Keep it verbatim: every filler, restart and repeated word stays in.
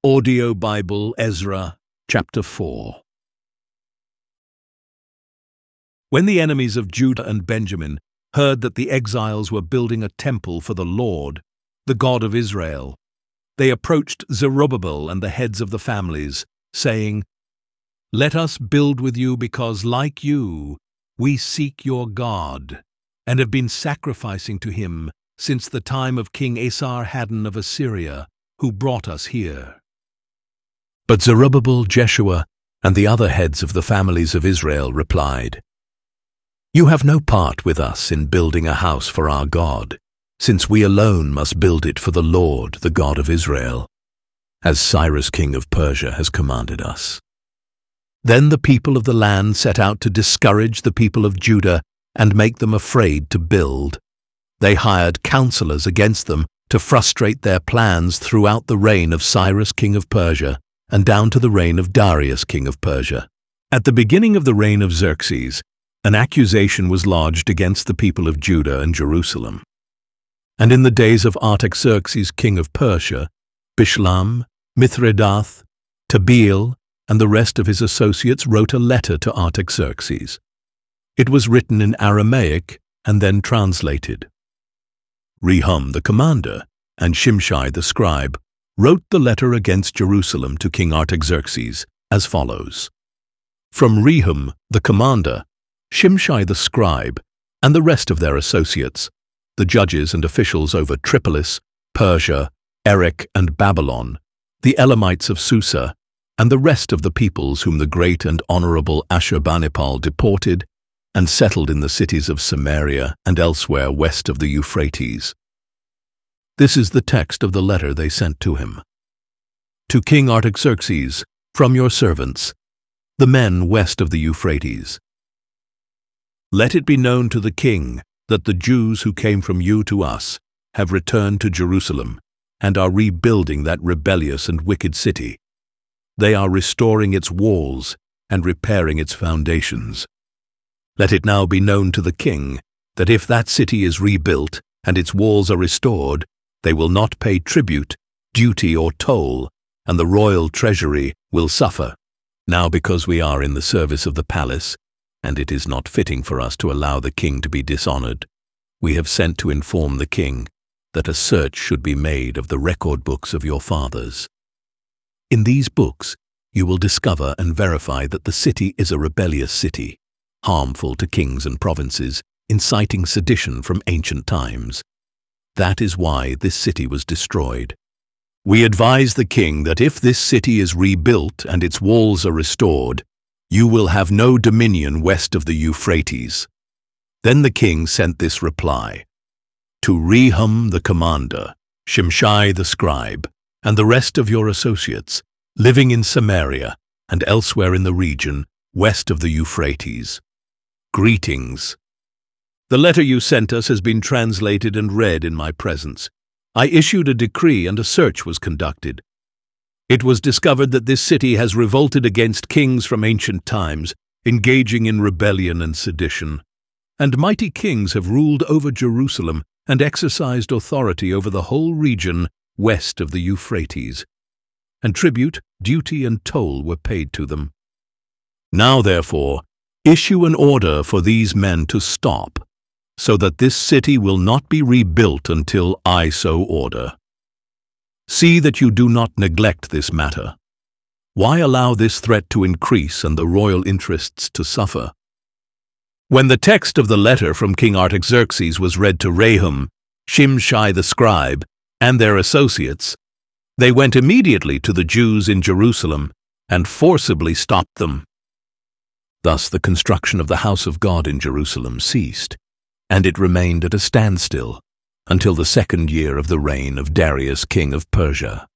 Audio Bible, Ezra, chapter four. When the enemies of Judah and Benjamin heard that the exiles were building a temple for the Lord, the God of Israel, they approached Zerubbabel and the heads of the families, saying, "Let us build with you, because, like you, we seek your God, and have been sacrificing to him since the time of King Esarhaddon of Assyria, who brought us here." But Zerubbabel, Jeshua, and the other heads of the families of Israel replied, "You have no part with us in building a house for our God, since we alone must build it for the Lord, the God of Israel, as Cyrus king of Persia has commanded us." Then the people of the land set out to discourage the people of Judah and make them afraid to build. They hired counselors against them to frustrate their plans throughout the reign of Cyrus king of Persia and down to the reign of Darius king of Persia. At the beginning of the reign of Xerxes, an accusation was lodged against the people of Judah and Jerusalem. And in the days of Artaxerxes king of Persia, Bishlam, Mithredath, Tabeel, and the rest of his associates wrote a letter to Artaxerxes. It was written in Aramaic and then translated. Rehum the commander and Shimshai the scribe wrote the letter against Jerusalem to King Artaxerxes as follows. From Rehum the commander, Shimshai the scribe, and the rest of their associates, the judges and officials over Tripolis, Persia, Erech, and Babylon, the Elamites of Susa, and the rest of the peoples whom the great and honorable Ashurbanipal deported and settled in the cities of Samaria and elsewhere west of the Euphrates. This is the text of the letter they sent to him. To King Artaxerxes, from your servants, the men west of the Euphrates. Let it be known to the king that the Jews who came from you to us have returned to Jerusalem and are rebuilding that rebellious and wicked city. They are restoring its walls and repairing its foundations. Let it now be known to the king that if that city is rebuilt and its walls are restored, they will not pay tribute, duty, or toll, and the royal treasury will suffer. Now, because we are in the service of the palace, and it is not fitting for us to allow the king to be dishonored, we have sent to inform the king that a search should be made of the record books of your fathers. In these books, you will discover and verify that the city is a rebellious city, harmful to kings and provinces, inciting sedition from ancient times. That is why this city was destroyed. We advise the king that if this city is rebuilt and its walls are restored, you will have no dominion west of the Euphrates. Then the king sent this reply. To Rehum the commander, Shimshai the scribe, and the rest of your associates, living in Samaria and elsewhere in the region west of the Euphrates. Greetings. The letter you sent us has been translated and read in my presence. I issued a decree and a search was conducted. It was discovered that this city has revolted against kings from ancient times, engaging in rebellion and sedition. And mighty kings have ruled over Jerusalem and exercised authority over the whole region west of the Euphrates. And tribute, duty, and toll were paid to them. Now, therefore, issue an order for these men to stop, so that this city will not be rebuilt until I so order. See that you do not neglect this matter. Why allow this threat to increase and the royal interests to suffer? When the text of the letter from King Artaxerxes was read to Rehum, Shimshai the scribe, and their associates, they went immediately to the Jews in Jerusalem and forcibly stopped them. Thus the construction of the house of God in Jerusalem ceased, and it remained at a standstill until the second year of the reign of Darius king of Persia.